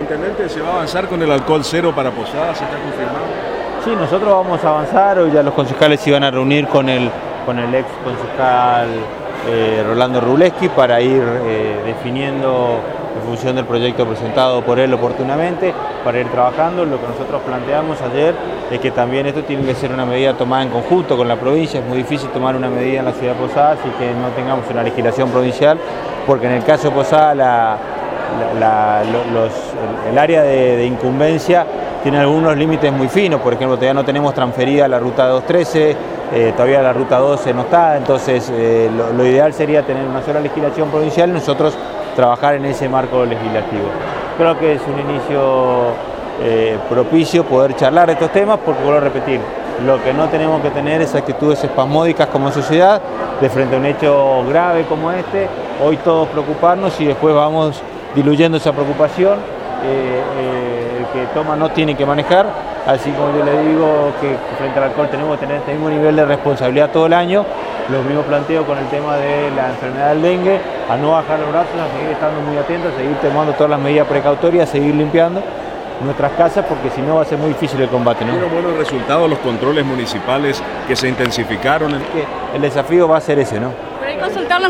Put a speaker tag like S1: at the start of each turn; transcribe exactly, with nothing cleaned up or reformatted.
S1: Intendente, ¿se va a avanzar con el alcohol cero para Posadas? ¿Se está confirmado?
S2: Sí, nosotros vamos a avanzar. Hoy ya los concejales se iban a reunir con el, con el ex concejal eh, Rolando Ruleski para ir eh, definiendo en función del proyecto presentado por él oportunamente, para ir trabajando. Lo que nosotros planteamos ayer es que también esto tiene que ser una medida tomada en conjunto con la provincia. Es muy difícil tomar una medida en la ciudad de Posadas y que no tengamos una legislación provincial, porque en el caso de Posadas la, la, la, los, el, el área de, de incumbencia tiene algunos límites muy finos. Por ejemplo, todavía no tenemos transferida la ruta doscientos trece, eh, todavía la ruta doce no está, entonces eh, lo, lo ideal sería tener una sola legislación provincial y nosotros trabajar en ese marco legislativo. Creo que es un inicio eh, propicio poder charlar de estos temas, porque vuelvo a repetir, lo que no tenemos que tener es actitudes espasmódicas como sociedad, de frente a un hecho grave como este, hoy todos preocuparnos y después vamos diluyendo esa preocupación. Eh, eh, el que toma no tiene que manejar, así como yo le digo que frente al alcohol tenemos que tener este mismo nivel de responsabilidad todo el año. Lo mismo planteo con el tema de la enfermedad del dengue, a no bajar los brazos, a seguir estando muy atentos, a seguir tomando todas las medidas precautorias, a seguir limpiando nuestras casas, porque si no va a ser muy difícil el combate, ¿no?
S1: ¿Tuvieron buenos resultados los controles municipales que se intensificaron?
S2: El desafío va a ser ese, ¿no?
S3: Por ahí consultarlo